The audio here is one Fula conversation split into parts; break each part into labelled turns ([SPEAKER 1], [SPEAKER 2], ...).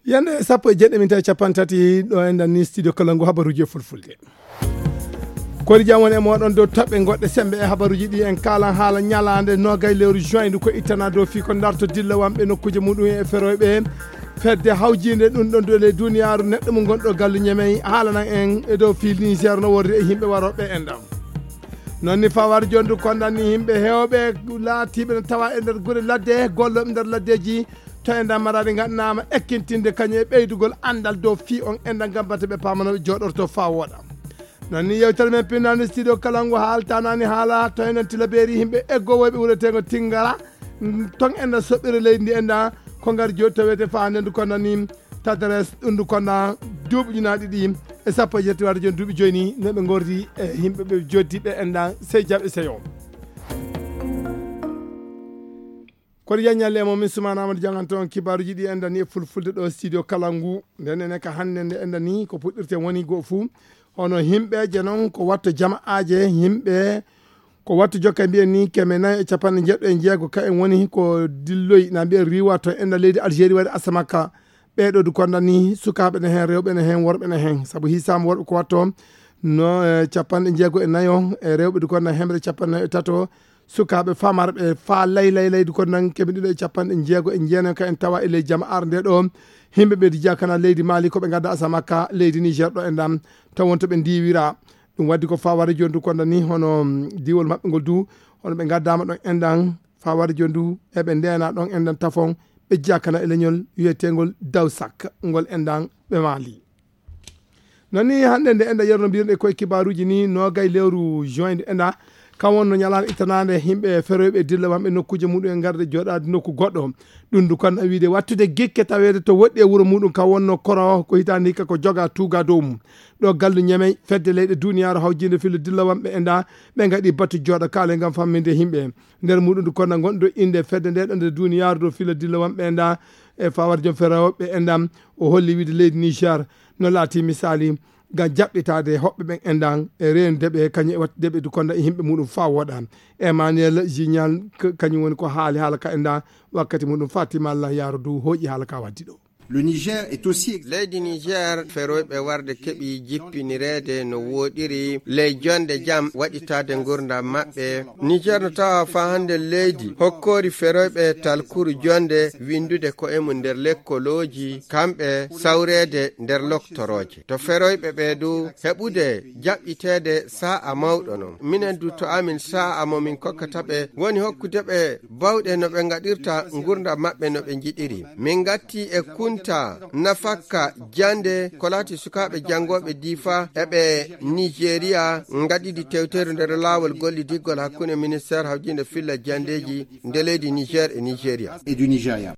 [SPEAKER 1] yande sappo e jeɗɗe min tawi capantati ɗo e nder ni studio Kalangu habaruji fulfulde kodi jam woni e moɗon dow toɓɓe goɗɗe sembe e habaruji ɗi en kalan haala ñalande nogay lewru juin ndu ko ittana dow fi ko darto dilla wamɓe nokkuje muɗum e feroyɓe fedde hawjinde ɗum ɗon dole duniyaru neɗɗo mo gonɗo gallu ñamey haalanan en e dow fi Niger no wordi e yimɓe waroɓe en ɗam non ni fawar jondu kondani yimɓe hewɓe laatiɓe no tawa e nder guure ladde golloɓe nder laddeji to e dammaraɗe gandinama ekkintinde kañum e ɓeydugol andal dow fi on endal gam batte ɓe pamanoɓe joɗorto fa woɗa non ni yewtere men pinnani studio Kalangu haaltanani haala to enen tilaɓeeri yimɓe eggowoyɓe wuuretego Tingara ton enda soɓɓire leydi ndi enda ko ngari joni tawete fa ndendu konnani tadres ɗum konna duuɓi ujunaɗe ɗiɗi e sappo e jetti wadde joni duuɓi joyni noɓe gordi e yimɓe ɓe joddiɓe enda sey jaɓe seyo kono yañalle mo min Soumana Amadou Dianganto on kibaruji ɗi enda ni e fulfulde ɗo studio Kalangu nden enen ka hande nde enda ni ko puɗɗirte woni go fuu hono himɓeje noon ko watto jama'aje yimɓe ko wattu jokka mbiyen ni keme nayi e capanɗe jeɗɗo e jeego ka en woni ko dilloyi na mbiyen riwa to enda leydi Algérie waɗi asamaka ɓeɗo du kondani sukaɓe ne hen rewɓe ne hen worɓe ne hen saabu hisama worɓe ko watto no capanɗe jeego e nayo e rewɓe du konna hemre capanɗe nayo e tato sukaɓe famarɓe fa lay du konnan keɓe ɗiɗo e capanɗe jeego e jeenayi ka en tawa e leydi jama'ar nde ɗo himɓeɓe di jakana leydi Mali koɓe gadda asamaka leydi Niger ɗo endam taw wonto ɓe ndiwira ɗum waddi ko faware joni du kondani hono diwol mabɓe ngol du hono ɓe gaddama ɗon endan faware joni du eɓe ndena ɗon endan tafon ɓe jakana e leñol wiyetegol Dawsak ngol endan ɓe Mali nonni hande nde enda yerno mbirɗe koye kibaruji ni nogay lewru juin nde enda kam wonno ñalade ittanade himɓe feroyɓe dilla wamɓe nokkuje muɗum e garde joɗade nokku goɗɗo ɗum du kon wiide wattude gikke tawede to woɗɗi e wuuro muɗum ka wonno kono ko hitande hikka ko joga tuga dow mum ɗo gallu ñamey fedde leyɗe duniyaru hawjinde filo dilla wamɓe enda ɓe gaɗi battu jooɗo kaale gam famminde yimɓe nder muɗum du konna gonɗo inde fedde nde ɗo nde duniyaru do filo dilla wamɓe enda e fawar joom feroɓe endam o holli wiide leydi Niger no laati misali gam jaɓɓitade hoɓɓe ɓen endan e rendeɓe kañum e wattudeɓe du konda e yimɓe muɗum fa woɗa Emmanuel Gignal kañum woni ko haali haala ka enda wakkati muɗum Fatima Allah yaro du hooƴi haala ka waddi ɗo
[SPEAKER 2] Le Niger est aussi
[SPEAKER 3] leydi Niger feroyɓe warde keɓi jippinirede no woɗiri ley jonde jam waɗitade gurdam maɓɓe Niger no tawa fa hande leydi hokkori feroyɓe talkuru jonde windude ko emu nder lekkoloji kamɓe sawrede nder loktoroje to feroyɓe ɓe du heɓude jaɓɓitede sa'a mawɗo non minen du to amin sa'a momin kokkataɓe woni hokkudeɓe bawɗe no ɓe gaɗirta gurdam maɓɓe no ɓe jiɗiri min gatti e nafakka jande ko laati sukaɓe jangoɓe difa eɓe Nigeria gaɗiɗi tewteru nder lawol gollidiggol hakkunde ministére hawjinde filla jandeji nde leydi Niger e Nigeria
[SPEAKER 2] et du Nigeria.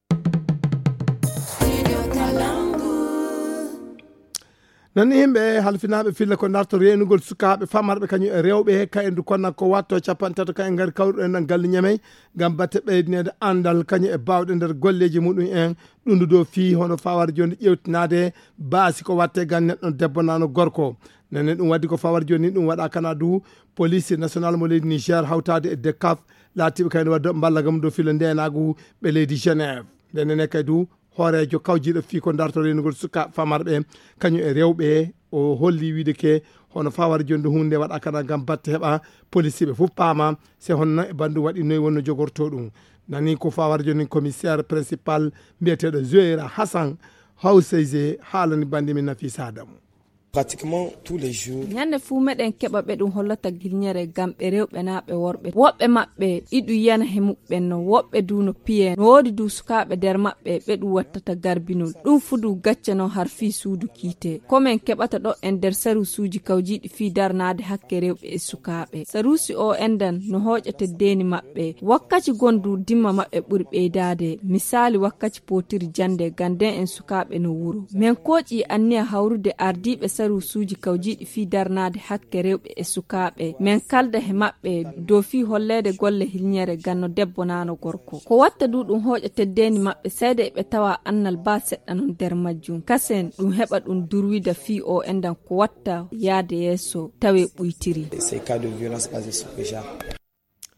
[SPEAKER 1] nonni yimɓe halfinaɓe filla ko darto renugol sukaɓe famarɓe kañum e rewɓe ka en du konna ko watto capantato ka en gari kawruɗo en gallu ñamey gam batte ɓeydinede andal kañum e bawɗe nder golleji muɗum en ɗum do fi hono fawar joni ƴewtinade baasi ko watte gam neɗɗo debbo nano gorko nene ɗum waddi ko fawar joni ɗum waɗa kana du police national mo leydi Niger hawtade e DECAF laatiɓe kayne wadde ballagam do fila ndenagu ɓe leydi Genève ndenene kay du hoorejo kawjiɗo fi ko darto renugol suka famarɓe kañum e rewɓe o holli wiide ke hono fawar jonde hunde waɗa kana gam batte heɓa police ɓe fof paama se honno e bandu waɗi noyi wonno jogorto ɗum nani ko fawar joni commissaire principal mbiyeteɗo Zoéra Hassan Hawseyse haalani bandi min Nafisa Adamu
[SPEAKER 4] pratiquement tous les jours
[SPEAKER 5] ñande fu meɗen keɓa ɓe ɗum hollata gilñere gam ɓe rewɓe naɓe worɓe woɓɓe maɓɓe ɗiɗu yana he muɓɓen no woɓɓe du no piye no woodi du sukaɓe nder maɓɓe ɓe ɗum wattata garbinol ɗum fu du gacca no har fi suudu kiite komin keɓata ɗo en nder sarusuji kawjiɗi fi darnade hakke rewɓe e sukaɓe sarusi o endan no hoƴete deni maɓɓe wakkati gondu dimma maɓɓe ɓuri ɓeydade misali wakkati potiri jande ganden en sukaɓe no wuro min koƴi anniya hawrude ardiɓe sarusuji kawjiɗi fi darnade hakke rewɓe e sukaɓe min kalda he maɓɓe dow fi hollede golle hilñere ganno debbo nano gorko ko watta du ɗum hoƴa teddeni maɓɓe sayde ɓe tawa annal ba seɗɗa non nder majjum kasen ɗum heɓa ɗum durwida fi o endan ko watta yaade yeeso tawe ɓuytiri.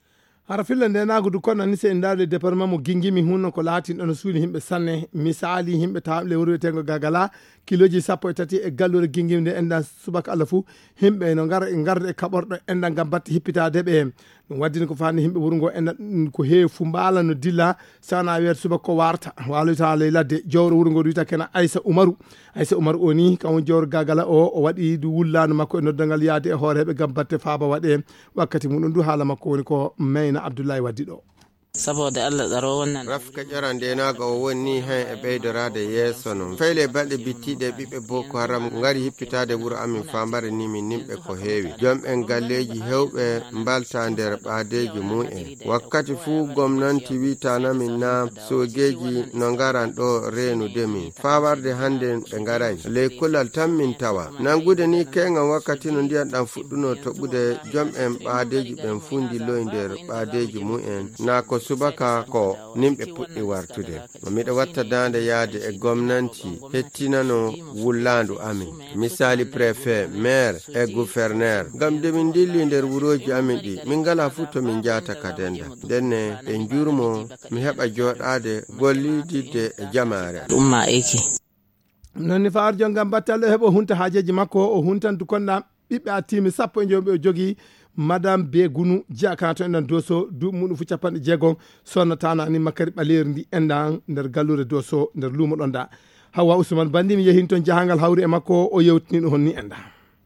[SPEAKER 1] hara filla nde nagudu kono ni se ndade département mo Guingimi hunno ko laatin ɗon suuli himɓe sanne misali himɓe tawle wuro wiyetengo Gagala kiloji 13 e gallure Guingimi nde endan subaka Allah fou himɓe no garda e kaɓorɗo endan gam batte hippitade ɓe ɗum waddini ko fani himɓe wuuro ngo endan ko heewi fu mbaala no dilla sana wiyata subaka ko warta waloyta ley ladde jowro wuuro ngo wiyata kena Aissa Oumarou o ni kam woni jowro Gagala o waɗi du wullano makko e noddangal yaade e hoore heɓe gam batte faaba waɗe wakkati muɗum du haala makko woni ko Mayna Abdoulaye waddi ɗo
[SPEAKER 6] saboda Allah tsaro wannan
[SPEAKER 3] rafka jarande naga o woni hen e ɓeydorade yeeso non feyle balɗe bittiɗe ɓiɓɓe Boko Haram ngari hippitade wuro amin fambare ni min nimɓe ko heewi joom en galleji hewɓe mbalta nder ɓaadeji mu'en wakkati fuu gomnanti witanamin na sogeji no ngaran ɗo renude min fawarde hande ɓe ngaray ley kulal tan min tawa nangude ni keŋam wakkati no ndiyan ɗam fuɗɗuno toɓude joom en ɓaadeji ɓen fundi loy nder ɓaadeji mu'en na ko subaka ko nimɓe puɗɗi wartude miɗa watta dande yaade e gomnanti hettinano wullandu amin misali préfet maire e gouverneur gam de min dilli nder wuroji amin ɗi min ngala fu to min jata kadenda denne ɓe jurmo mi heɓa joɗade gollidide e jamare
[SPEAKER 6] umma eki
[SPEAKER 1] nonni faar jongam battalɗo heɓo hunta haajeji makko o huntantu konɗa ɓiɓɓe a timi 10 e jomɓe o jogui madame Begunu jiyakana to endan Dosso duuɓi muɗum fu 60 sonnatano ani Makary ɓaleri ndi endan nder gallure Dosso nder luumo ɗon da Hawa Ousmane Bandi mi yehin toon jahangal hawri e makko o yewtini ɗum honni enda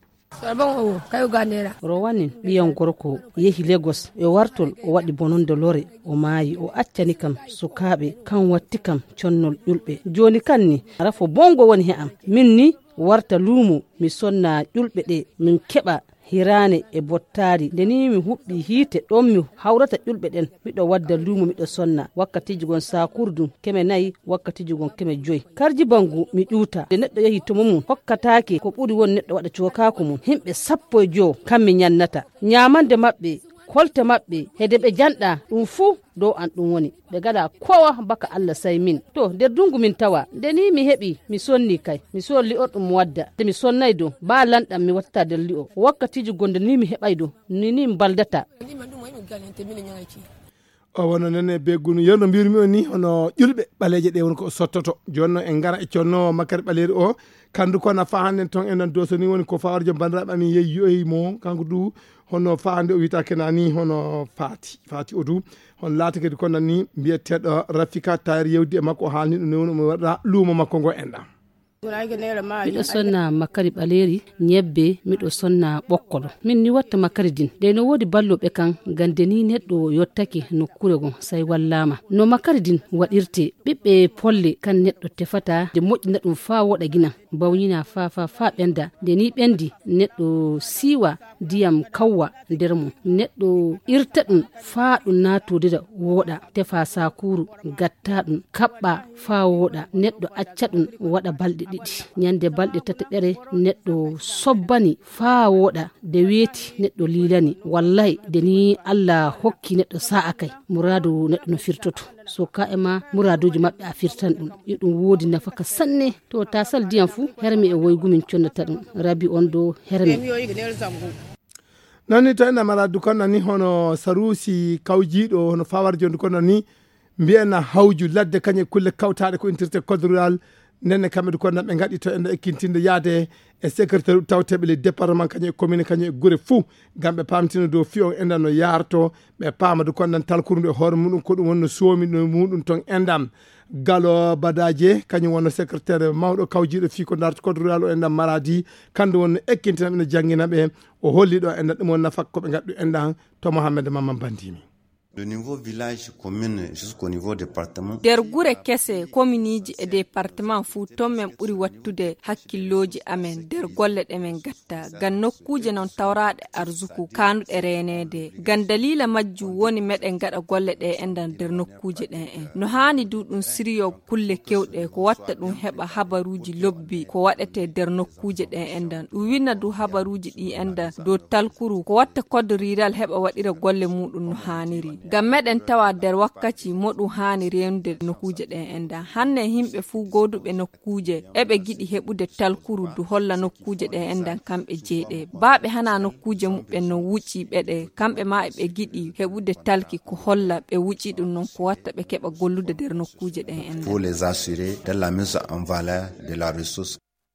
[SPEAKER 7] rowanin ɓiyan gorko yehi Lagos e wartol o waɗi bononde lore o maayi o accani kam sukaɓe kan watti kam connol ƴulɓe joni kan ni rafo bongo woni he am min ni warta luumo mi sonna ƴulɓe ɗe min keɓa hirane e bottari ndeni mi huɓɓi hiite ɗon mi hawrata ƴulɓe ɗen miɗo wadda luumo miɗo sonna wakkatiji gon sakurdu 4 wakkatiji gon 5 karji bangu mi ƴuuta de neɗɗo yehi to mum hokkatake ko ɓuri won neɗɗo waɗa cokako mum himɓe 15 kammi ñannata ñamande maɓɓe kolte maɓɓe hede ɓe janɗa ɗum fuu dow an ɗum woni ɓe gaɗa kowa baka Allah say min to nder dungu min tawa ndeni mi heɓi mi sonni kay mi son li'o ɗum wadda de mi sonnay do ba lanɗam mi watta nder li'o wakkatiji gonde ni mi heɓay do ni baldata
[SPEAKER 1] o wono nene Begunu yono mbirmi o ni hono ƴulɓe ɓaleje ɗe woni ko sottoto jonno en gara e conno Makary ɓaleri o kandu kono fa hande ton enen Dosso ni woni ko fawarjo bandiraɓe amin yeyi mo kanko du hono faande o wita kenani hono Fati o du hon laata kadi kono ni mbiyeteɗo Rafika Tayri yewdi e makko o haalni ɗum ne woni omo waɗa luumo makko ngo enɗam
[SPEAKER 7] miɗo sonna Makary ɓaleri ñebbe miɗo sonna ɓokkolo min ni watta Makary din de no wodi balloɓe kan gande ni neɗɗo yottake nokkure gon say wallama no Makary din waɗirte ɓiɓɓe polle kan neɗɗo tefata de moƴƴina ɗum fa woɗa guina bawnina fa ɓenda de ni ɓendi neɗɗo siwa diyam kawwa nder mum neɗɗo irta ɗum fa ɗum natodira woɗa tefa sakuru gatta ɗum kaɓɓa fa woɗa neɗɗo acca ɗum waɗa balɗe ɗiɗi ñande balɗe tati ɗere neɗɗo sobbani fa woɗa de weeti neɗɗo lilani wallahi de ni Allah hokki neɗɗo sa'a kay muradu neɗɗo no firtoto so ka ema muraduji maɓɓe a firtan ɗum ɗum woodi nafaka sanne to tasal diyam fu hermi e woygumin connata ɗum rabi on do hermi
[SPEAKER 1] nonni to ena maradu kono ni hono Sarusi kawjiɗo hono fawarjo ndu kono ni mbiyana hawju ladde kañe kulle kawtaɗe ko intirte code rural nenne kamɓe kono ɓe gaɗi to enda ekkintinde yaade e secrétaire tawteɓe le département kañum e commune kañum e guure fou gam ɓe pamtina dow fiyon endan no yarto ɓe pamade konɗan talkuru nde hoore muɗum ko ɗum wonno soomi no muɗum ton endam Galo Badaje kañum wonno secrétaire mawɗo kawjiɗo fi ko darto code rural o endan Maradi kandu wonno ekkintinaɓe no jangginaɓe o holli ɗo endan ɗum won nafak koɓe gaddu endan to Mohamed Maman Bandimi
[SPEAKER 2] Le niveau village commune jusqu'au niveau département.
[SPEAKER 5] Der gure kese communiji e département fu ton men ɓuri wattude hakkilloji amen der golle ɗe men gatta gan nokkuje non tawraɗe arzuku kanuɗe renede gan dalila majju woni meɗen gaɗa golle ɗe endan der nokkuje ɗen en no hani du ɗum siriyo kulle kewɗe ko watta ɗum heɓa habaruji lobbi ko waɗete der nokkuje ɗen endan ɗum winna du habaruji ɗi endan dow talkuru ko watta code rural heɓa waɗira golle muɗum no haniri ngam meɗen tawa nder wakkati moɗum hani rendude nokkuje ɗen enda hanne himɓe fuu goduɓe nokkuje eɓe giɗi heɓude talkuru du holla nokkuje ɗen endan kamɓe jeeɗe baaɓe hana nokkuje muɓɓen no wucci ɓeɗe kamɓe ma eɓe giɗi heɓude talki ko holla ɓe wucci ɗum non ko watta ɓe keɓa gollude nder nokkuje ɗen endan
[SPEAKER 2] pour les assurer de la mise en valeur de la ressource.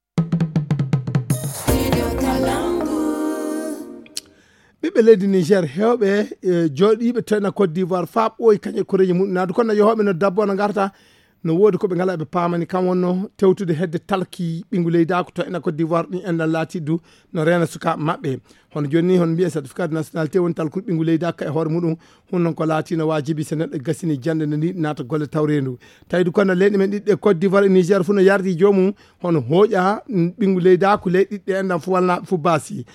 [SPEAKER 1] ɓiɓɓe leydi Niger hewɓe jooɗiɓe tena Côte d'Ivoire fa ɓooyi kañe koreji mum naadu kono yohoɓe no dabbo no garta no woodi koɓe ngala ɓe paamani kam wonno tewtude hedde talki ɓingu leydako to ena Côte d'Ivoire ɗin enɗan laati du no reena sukaɓe maɓɓe hono joni ni hono mbiyen certificat de nationalité woni talkude ɓingu leydaka e hoore muɗum hun noon ko laati no wajibi so neɗɗo gasini jande no ni naata golle tawrendu tawide kono leyɗe men ɗiɗɗe Côte d'Ivoire e Niger fu no yardi jomum hono hooƴa ɓingu leydako leyɗe ɗiɗɗe enɗan fu walnaɓe fu baasi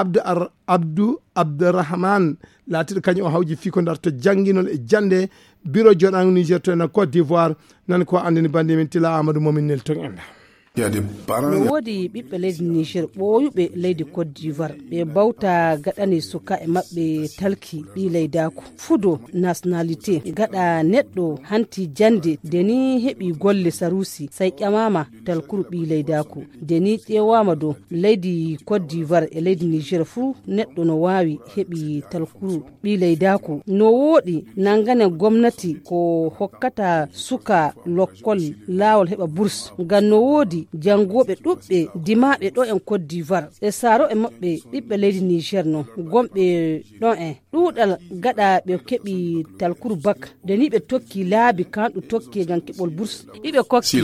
[SPEAKER 1] Abdourahmane laatiɗo kañum o hawji fii ko darto jangguinol e jande bureau joɗango Niger to en Côte d'Ivoire nani ko andini bande min Tila Amadou Momin nel ton en
[SPEAKER 7] no woodi ɓiɓɓe leydi Niger ɓooyuɓe leydi Côte d'Ivoire ɓe bawta gaɗani suka e maɓɓe talki ɓi leydako fudo nationalité gaɗa neɗɗo hanti jande deni heɓi golle sarusi say ƴamama talkuru ɓi leydako deni ƴewama dow leydi Côte d'Ivoire e leydi Niger fuu neɗɗo no wawi heɓi talkuru ɓi leydako no wooɗi nangane gomnati ko hokkata suka lokkol lawol heɓa bourse ngam no woodi jangoɓe ɗuɓɓe dimaɓe ɗo en Côte d'Ivoire e saaro e maɓɓe ɓiɓɓe leydi Niger no gomɓe ɗon en ɗuɗal gaɗa ɓe keɓi talkuru bak deni ɓe tokki laabi kanɗu tokki ngam keɓol bourse ɗiɓe kokki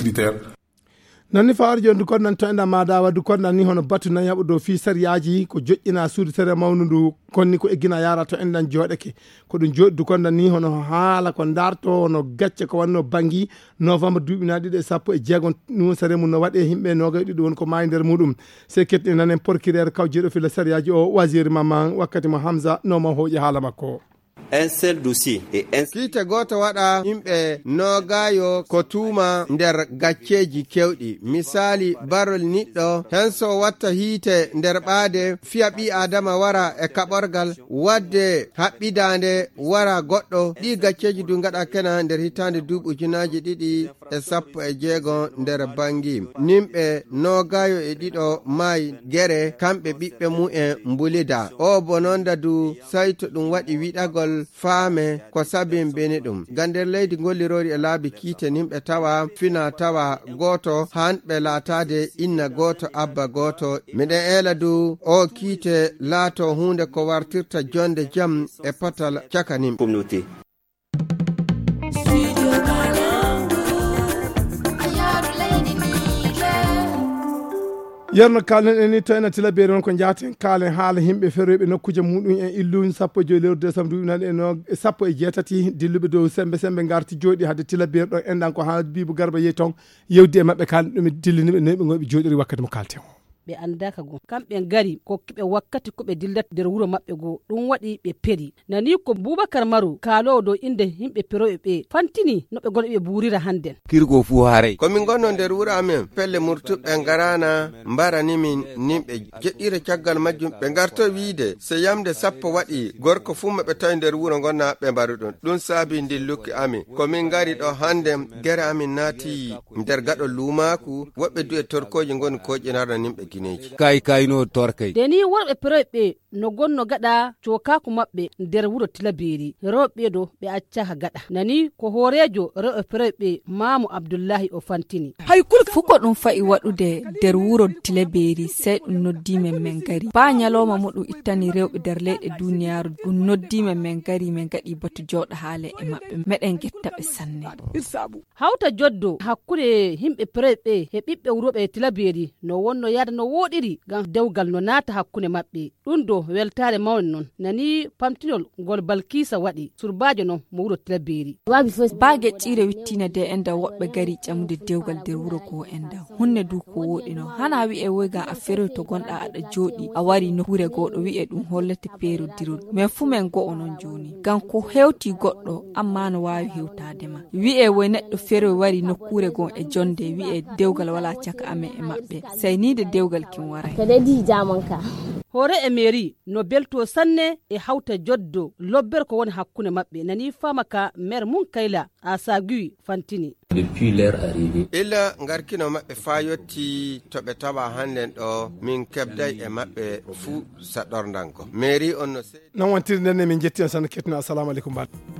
[SPEAKER 1] nonni fawar joni dukon nan to enda madawa dukon nan ni hono batu nan yaɓo dow fi sariyaji ko joƴƴina suudu sere mawnudu konni ko eggina yara to endan jooɗeke ko ɗum jooɗi dukon nan ni hono haala ko darto no gacce ko wanno bangui novembre duuɓina ɗiɗi e sappo e jeegon ɗum sare mum no waɗe himɓe noga ɗiɗi won ko maayi nder muɗum se ketti nanen porkirere kaw jeeɗo fila sariyaji o wasiri mamma wakkati mo Hamza noma hooƴi haala makko
[SPEAKER 3] un seul dossier et un kite goto waɗa himɓe nogayo ko tuuma nder gacceji kewɗi misali barol niɗɗo hen so watta hiite nder ɓaade fiya ɓi adama wara e kaɓorgal wadde haɓɓidande wara goɗɗo ɗi gacceji du gaɗa kena nder hitande duuɓi ujunaji ɗiɗi e sappo e jeegon nder bangi nimɓe nogayo e ɗiɗo maayi guere kamɓe ɓiɓɓe mu'en mbulida o bononda du sayto ɗum waɗi wiɗagol faame ko sabin beni ɗum gander leydi gollirori e laabi kiite nimɓe tawa fina tawa goto hanɓe laatade inna goto abba goto miɗen eela du o kiite laato hunde ko wartirta jonde jam e patal caka nimɓe communauté
[SPEAKER 1] yerno kalen eni to ena tila beeri on ko jaaten kaalen haala himɓe feroyɓe nokkuje muɗum en illuñ sappo e joyi lewru décembre duɓinani e sappo e jeetati dilluɓe dow sembe garti jooɗi hadde tila beeri ɗo enɗan ko ha Bibu Garba yeyi toon yewdi e mabɓe kalden ɗum dilliniɓe noyɓe goɓe jooɗiri wakkati mo kalten o
[SPEAKER 7] ɓe andaka go kamɓe gari kokkiɓe wakkati koɓe dillata nder wuuro maɓɓe go ɗum waɗi ɓe peeri nani ko Boubacar Maru kaalowo dow inde himɓe peroɓe ɓe fantini no ɓe gona ɓe buurira hannden
[SPEAKER 3] kirgo fu haare komin gonno nder wuro amen pelle murtuɓe garana mbaranimin nimɓe jeɗɗire caggal majjum ɓe garto wiide so yamde sappo waɗi gorko fu maɓe tawi nder wuro gonna ɓe mbaru ɗum saabi ndilluki amin komin gari ɗo hande guere amin naati nder gaɗo lumaku woɓɓe du e torkoji goni koƴinarna nimɓe kayno torkay
[SPEAKER 7] deni worɓe peroɓe no gonno gaɗa cokaku maɓɓe nder wuro Tilaberi rewɓe do ɓe acca ha gaɗa nani ko hoorejo rewɓe peroɓe Mamu Abdullahi o fantini
[SPEAKER 5] hay fuko ɗum fa'i waɗude nder wuro Tilaberi sey ɗum noddimen men gari ba nyaloma muɗum ittani rewɓe nder leyɗe duniyaru ɗum noddimen men gari men gaɗi batu jooɗa haale e maɓɓe meɗen gettaɓe sanne
[SPEAKER 7] hawta joddo hakkude himɓe peroɓe e ɓiɓɓe wuroɓe Tilaberi no wonno yada no woɗiri gam dewgal no naata hakkunde maɓɓe ɗum do weltare mawni non nani pamtinol ngol Balkisa waɗi surbajo non mo wuro Tilaberi
[SPEAKER 5] baage ƴire wittina de enda woɓɓe gari ƴamude dewgal nder wuro ko enda hunne du ko woɗi no hana wi'e woyga a feroy to gonɗa aɗa jooɗi a wari nokkure goɗɗo wi'e ɗum hollete peerodirol men fu men go'o non joni gam ko hewti goɗɗo amma no wawi hewtadema wi'e woy neɗɗo feroy wari nokkure gon e jonde wi'e dewgal wala caka amen e maɓɓe say nide dewgal kin waray
[SPEAKER 7] hore e mairie no belto sanne e hawta joddo lobber ko woni hakkunde maɓɓe nani fama ka maire mun kayla a sagui fantini
[SPEAKER 8] depuis leur arrivée
[SPEAKER 3] illa ngarkino maɓɓe fa yetti to ɓe tawa hannden ɗo min kebday e maɓɓe fuu saɗordanko mairie on no
[SPEAKER 1] non wontiri nden min jetti on san kettino assalamu aleykum bat